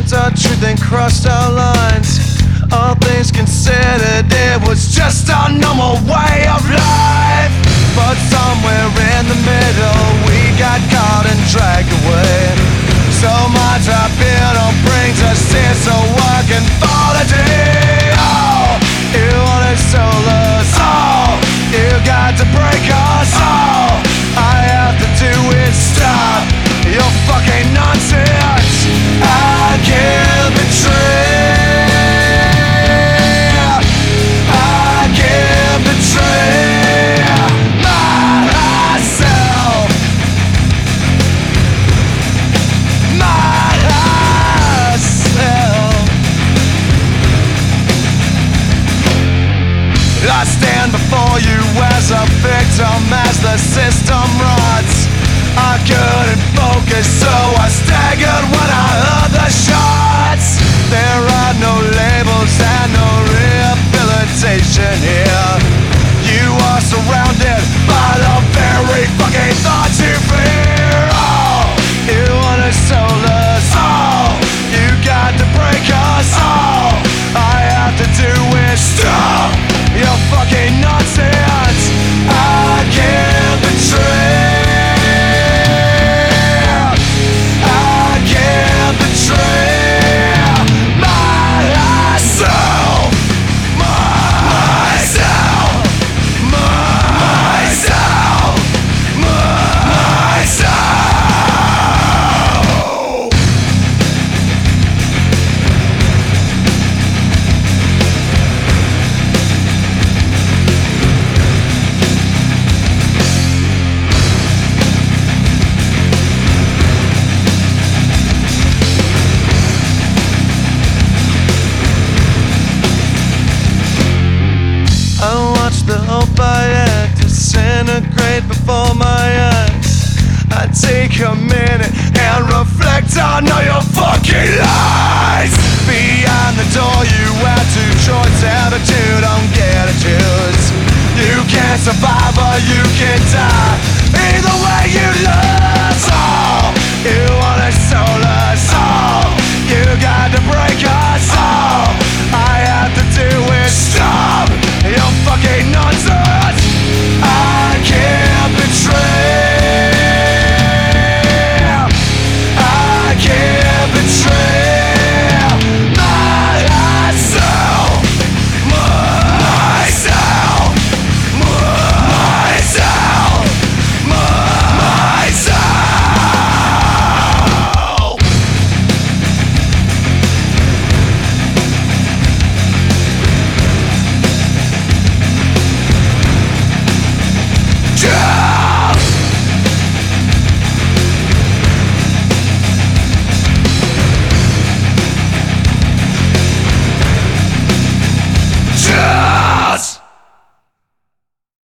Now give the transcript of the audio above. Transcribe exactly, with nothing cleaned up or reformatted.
learned our truth and crossed our lines. All things considered, it was just our normal way of life. But somewhere in the middle, we got caught and dragged away. So much appeal brings us here so I can fall a day. Oh, you wanna soul us all. You got to break us all. I have to do is stop your fucking nonsense. I can't betray. I can't betray myself. Myself. I stand before you as a victim, as the system rots. I couldn't focus, so I staggered when I heard the shots. There are no labels and no rehabilitation here. You are surrounded by the very fucking thoughts you fear. Oh, you wanna soul us all. You got to break us all. I have to do is stop your fucking nonsense. I can't betray. I can't betray myself. Myself. Myself. Myself. I watch the hope I act disintegrate before my eyes. I take a minute and reflect on all your fucking lies. Beyond the door you have two choice attitude, don't get to choose. You can't survive or you can die. Either way you lose. Oh, you wanna soul us all. You got to break us all. I have to do is stop your fucking nonsense.